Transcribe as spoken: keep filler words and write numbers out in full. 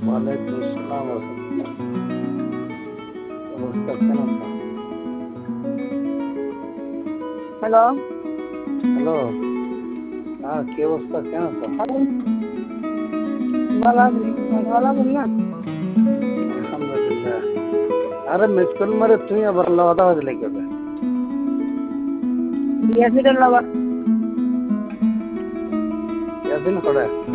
ওয়ালাইকুম আসসালাম ওয়া রাহমাতুল্লাহ। কি অবস্থা, কেমন আছো? হ্যালো। হ্যালো। হ্যাঁ, কি অবস্থা, কেমন আছো? হ্যালো। ভালো আছি। ভালো আছেন না? আলহামদুলিল্লাহ। আরে মিস কল মারে তুমি আবার আলাদা বাজলে কেবে? ইয়াসিরের লগে ইয়াসিন করে